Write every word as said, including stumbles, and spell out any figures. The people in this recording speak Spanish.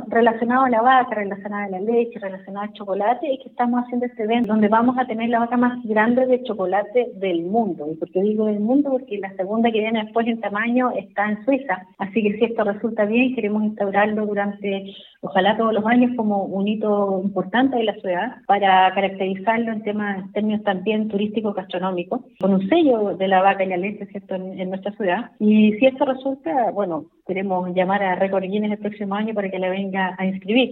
relacionado a la vaca, relacionado a la leche, relacionado al chocolate, es que estamos haciendo este evento donde vamos a tener la vaca más grande de chocolate del mundo. ¿Y por qué digo del mundo? Porque la segunda que viene después en tamaño está en Suiza. Así que si esto resulta bien, queremos instaurarlo durante, ojalá todos los años, como un hito importante de la ciudad para caracterizarlo en temas, en términos también turísticos gastronómicos, con un sello de la vaca y la leche, ¿cierto?, en, en nuestra ciudad. Y si esto resulta, bueno, queremos llamar a Récord Guinness el próximo año para que le venga a inscribir.